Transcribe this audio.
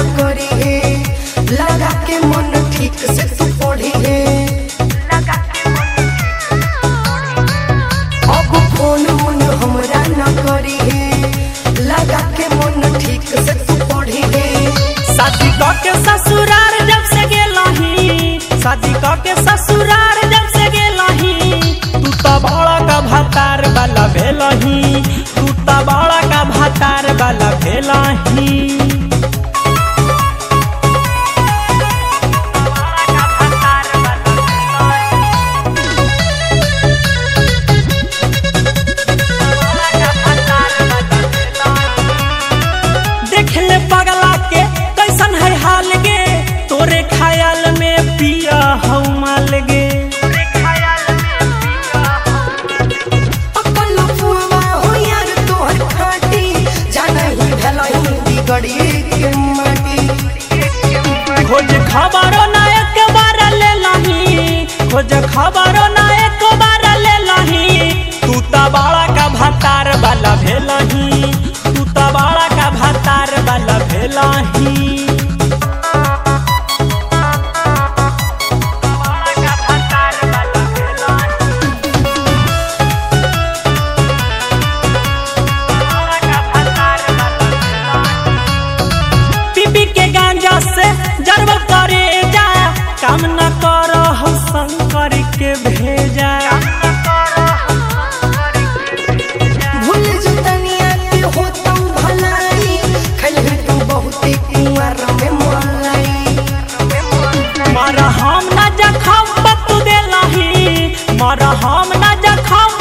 करी है, लगा के मन ठीक से तू पढ़ी है। अब फोन मन हमरा न करी है, लगा के मन ठीक से तू पढ़ी है। शादी के ससुरार जब से गेलही, शादी के ससुरार जब से गेलही, तू तो बड़ा का भातार वाला भेलही, तू तो बड़ा का भातार वाला भेलही। देखले पगला के कैसन है हाल गे, तोरे ख्याल में पिया हूँ माल गे। अकल फुआ हो यार तोहर खाटी, जाना ही ढलही बिगड़ी के माटी। खोज खबरो ना एक बार ले लही, खोज खबरो ना एक बार ले लही, तू तो बड़ा का भातार वाला भेलही, तू तो बड़ा का भातार वाला भेलही। पीपी के गांजा से जरब करे जा, काम न करो शंकर के भेजा। भूल जो तनिया के होतौ भलाई, खैलही तू बहुते कुंवर में मलाई। मर हम न जखम बतू देलही, मर हम न जखम